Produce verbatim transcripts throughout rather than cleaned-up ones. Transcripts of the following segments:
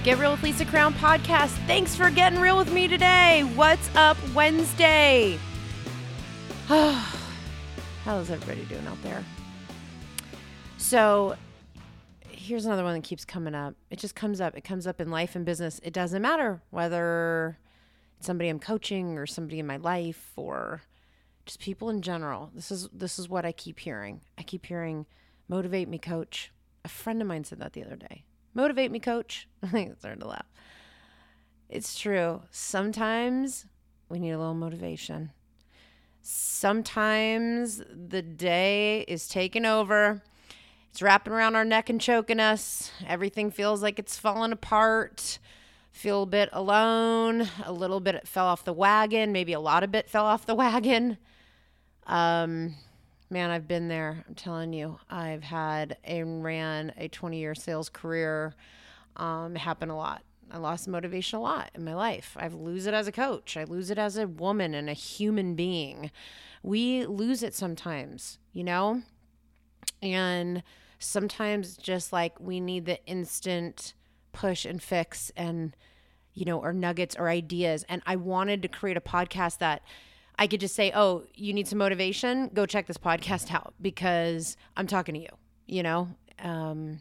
Get Real with Lisa Crown podcast. Thanks for getting real with me today. What's up Wednesday? How is everybody doing out there? So here's another one that keeps coming up. It just comes up. It comes up in life and business. It doesn't matter whether it's somebody I'm coaching or somebody in my life or just people in general. This is this is what I keep hearing. I keep hearing, motivate me, coach. A friend of mine said that the other day. Motivate me, coach. I started to laugh. It's true. Sometimes we need a little motivation. Sometimes the day is taking over. It's wrapping around our neck and choking us. Everything feels like it's falling apart. Feel a bit alone. A little bit it fell off the wagon. Maybe a lot of it fell off the wagon. Um... Man, I've been there. I'm telling you, I've had and ran a twenty-year sales career. Um, it happened a lot. I lost motivation a lot in my life. I lose it as a coach. I lose it as a woman and a human being. We lose it sometimes, you know? And sometimes just like we need the instant push and fix and, you know, or nuggets or ideas. And I wanted to create a podcast that I could just say, oh, you need some motivation? Go check this podcast out because I'm talking to you, you know? Um,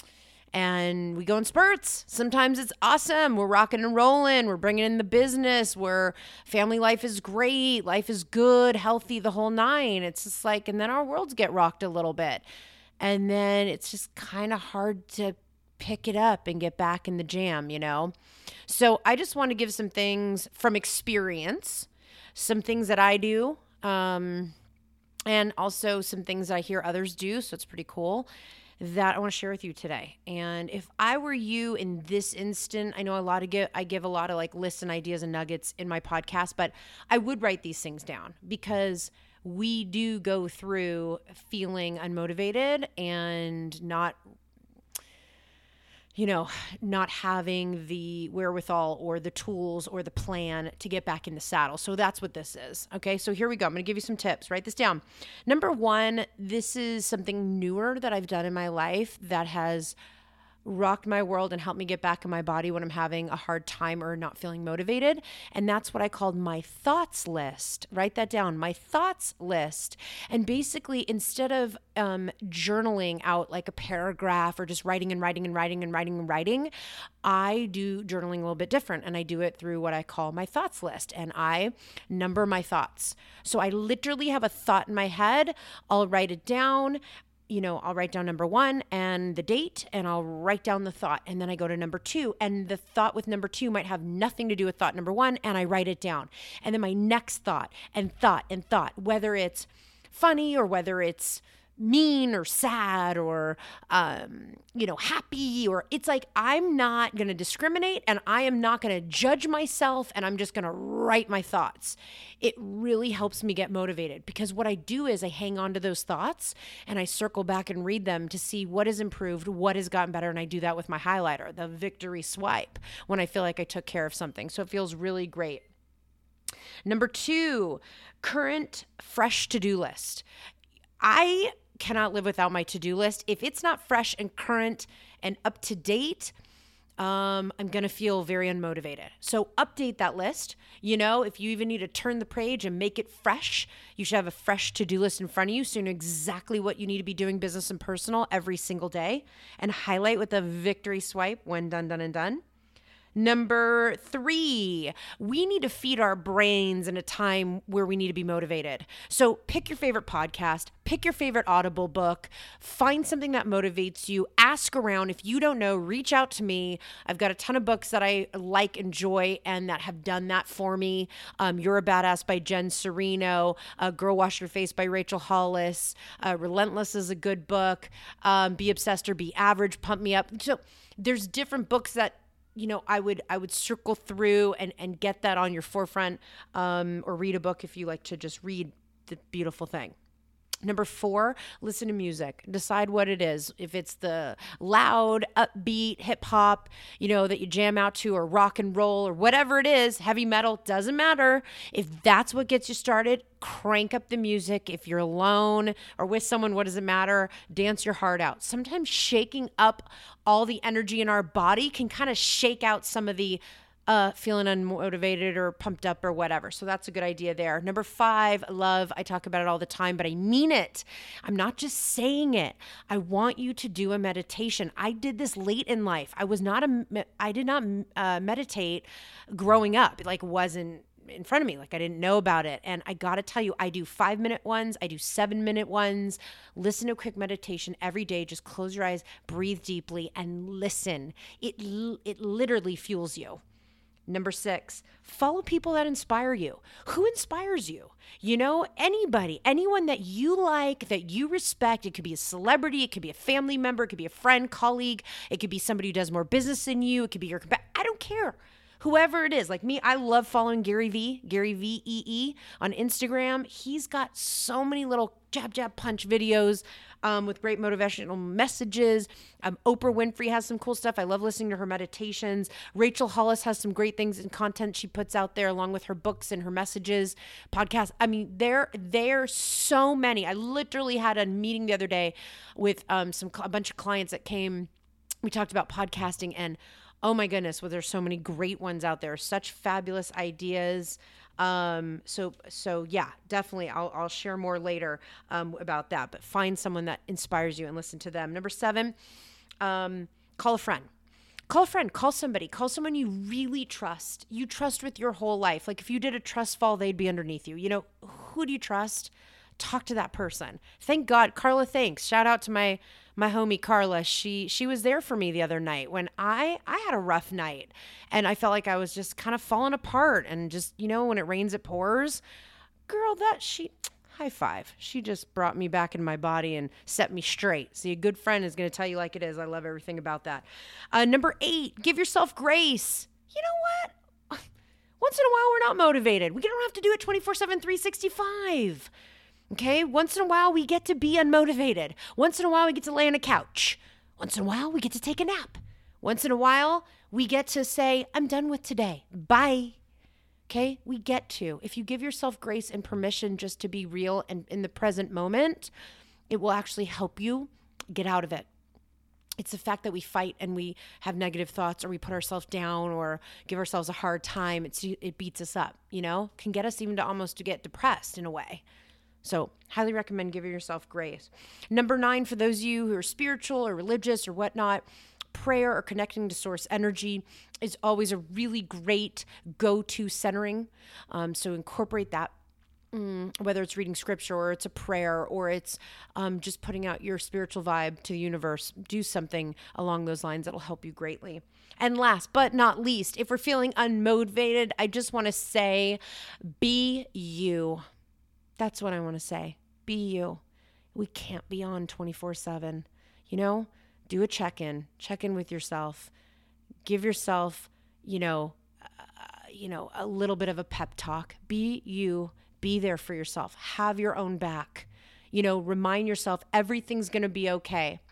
and we go in spurts. Sometimes it's awesome. We're rocking and rolling. We're bringing in the business. We're family life is great. Life is good, healthy, the whole nine. It's just like, and then our worlds get rocked a little bit. And then it's just kind of hard to pick it up and get back in the jam, you know? So I just want to give some things from experience, some things that I do, um, and also some things that I hear others do. So it's pretty cool that I want to share with you today. And if I were you in this instant, I know a lot of give, I give a lot of like lists and ideas and nuggets in my podcast, but I would write these things down because we do go through feeling unmotivated and not you know, not having the wherewithal or the tools or the plan to get back in the saddle. So that's what this is. Okay. So here we go. I'm going to give you some tips. Write this down. Number one, this is something newer that I've done in my life that has rocked my world and helped me get back in my body when I'm having a hard time or not feeling motivated. And that's what I called my thoughts list. Write that down, my thoughts list. And basically, instead of um, journaling out like a paragraph or just writing and writing and writing and writing and writing, I do journaling a little bit different. And I do it through what I call my thoughts list. And I number my thoughts. So I literally have a thought in my head. I'll write it down. You know, I'll write down number one and the date, and I'll write down the thought. And then I go to number two, and the thought with number two might have nothing to do with thought number one, and I write it down. And then my next thought and thought and thought, whether it's funny or whether it's mean or sad or, um, you know, happy, or it's like, I'm not going to discriminate and I am not going to judge myself, and I'm just going to write my thoughts. It really helps me get motivated because what I do is I hang on to those thoughts and I circle back and read them to see what has improved, what has gotten better. And I do that with my highlighter, the victory swipe, when I feel like I took care of something. So it feels really great. Number two, current fresh to-do list. I cannot live without my to-do list. If it's not fresh and current and up to date, um, I'm going to feel very unmotivated. So update that list. You know, if you even need to turn the page and make it fresh, you should have a fresh to-do list in front of you so you know exactly what you need to be doing business and personal every single day, and highlight with a victory swipe when done, done, and done. Number three, we need to feed our brains in a time where we need to be motivated. So pick your favorite podcast, pick your favorite Audible book, find something that motivates you, ask around. If you don't know, reach out to me. I've got a ton of books that I like, enjoy, and that have done that for me. Um, You're a Badass by Jen Serino, uh, Girl Wash Your Face by Rachel Hollis, uh, Relentless is a good book, um, Be Obsessed or Be Average, Pump Me Up. So there's different books that you know, I would I would circle through and, and get that on your forefront, um, or read a book if you like to just read the beautiful thing. Number four, listen to music. Decide what it is. If it's the loud, upbeat hip hop, you know, that you jam out to, or rock and roll, or whatever it is, heavy metal, doesn't matter. If that's what gets you started, crank up the music. If you're alone or with someone, what does it matter? Dance your heart out. Sometimes shaking up all the energy in our body can kind of shake out some of the Uh, feeling unmotivated or pumped up or whatever. So that's a good idea there. Number five, love. I talk about it all the time, but I mean it. I'm not just saying it. I want you to do a meditation. I did this late in life. I was not a, I did not uh, meditate growing up. It like wasn't in front of me. Like I didn't know about it. And I got to tell you, I do five minute ones. I do seven minute ones. Listen to a quick meditation every day. Just close your eyes, breathe deeply, and listen. It, it literally fuels you. Number six, follow people that inspire you. Who inspires you? You know, anybody, anyone that you like, that you respect. It could be a celebrity. It could be a family member. It could be a friend, colleague. It could be somebody who does more business than you. It could be your, I don't care. Whoever it is. Like me, I love following Gary V, Gary V E E on Instagram. He's got so many little jab, jab, punch videos um, with great motivational messages. Um, Oprah Winfrey has some cool stuff. I love listening to her meditations. Rachel Hollis has some great things and content she puts out there along with her books and her messages, podcasts. I mean, there, there's so many. I literally had a meeting the other day with um, some a bunch of clients that came. We talked about podcasting, and oh my goodness, well, there's so many great ones out there, such fabulous ideas. Um, so, so yeah, definitely. I'll, I'll share more later, um, about that, but find someone that inspires you and listen to them. Number seven, um, call a friend, call a friend, call somebody, call someone you really trust. You trust with your whole life. Like if you did a trust fall, they'd be underneath you. You know, who do you trust? Talk to that person. Thank God. Carla, thanks. Shout out to my, my homie Carla. She, she was there for me the other night when I, I had a rough night and I felt like I was just kind of falling apart and just, you know, when it rains, it pours. Girl, that she, high five. She just brought me back in my body and set me straight. See, a good friend is going to tell you like it is. I love everything about that. Uh, number eight, give yourself grace. You know what? Once in a while, we're not motivated. We don't have to do it twenty-four seven, three sixty-five. Okay, once in a while we get to be unmotivated. Once in a while we get to lay on a couch. Once in a while we get to take a nap. Once in a while we get to say, I'm done with today. Bye. Okay, we get to. If you give yourself grace and permission just to be real and in the present moment, it will actually help you get out of it. It's the fact that we fight and we have negative thoughts or we put ourselves down or give ourselves a hard time. It's, it beats us up, you know, can get us even to almost to get depressed in a way. So highly recommend giving yourself grace. Number nine, for those of you who are spiritual or religious or whatnot, prayer or connecting to source energy is always a really great go-to centering. Um, so incorporate that, mm, whether it's reading scripture or it's a prayer or it's um, just putting out your spiritual vibe to the universe. Do something along those lines that'll help you greatly. And last but not least, if we're feeling unmotivated, I just want to say, be you. That's what I want to say. Be you. We can't be on twenty-four seven. You know, do a check-in. Check in with yourself. Give yourself, you know, uh, you know, a little bit of a pep talk. Be you. Be there for yourself. Have your own back. You know, remind yourself everything's going to be okay.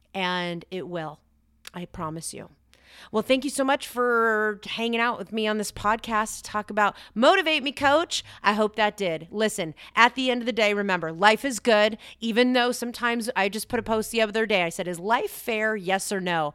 And it will. I promise you. Well, thank you so much for hanging out with me on this podcast to talk about Motivate Me, Coach. I hope that did. Listen, at the end of the day, remember, life is good, even though sometimes I just put a post the other day. I said, is life fair? Yes or no?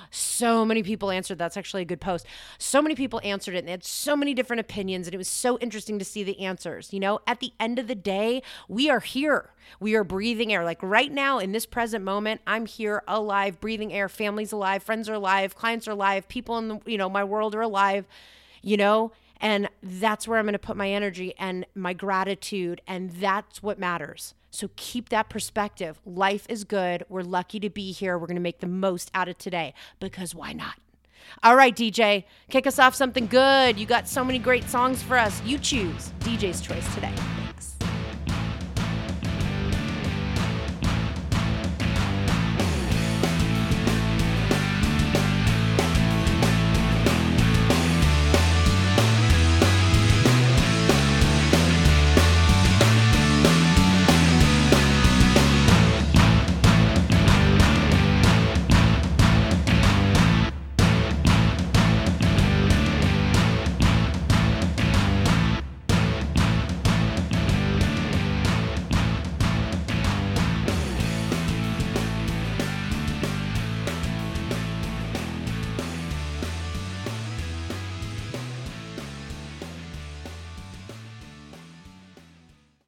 So many people answered. That's actually a good post. So many people answered it, and they had so many different opinions, and it was so interesting to see the answers. You know, at the end of the day, we are here. We are breathing air. Like right now in this present moment, I'm here alive, breathing air. Family's alive, friends are alive, clients are alive, people in the, you know, my world are alive, you know, and that's where I'm going to put my energy and my gratitude. And that's what matters. So keep that perspective. Life is good. We're lucky to be here. We're going to make the most out of today because why not? All right, D J, kick us off something good. You got so many great songs for us. You choose D J's choice today.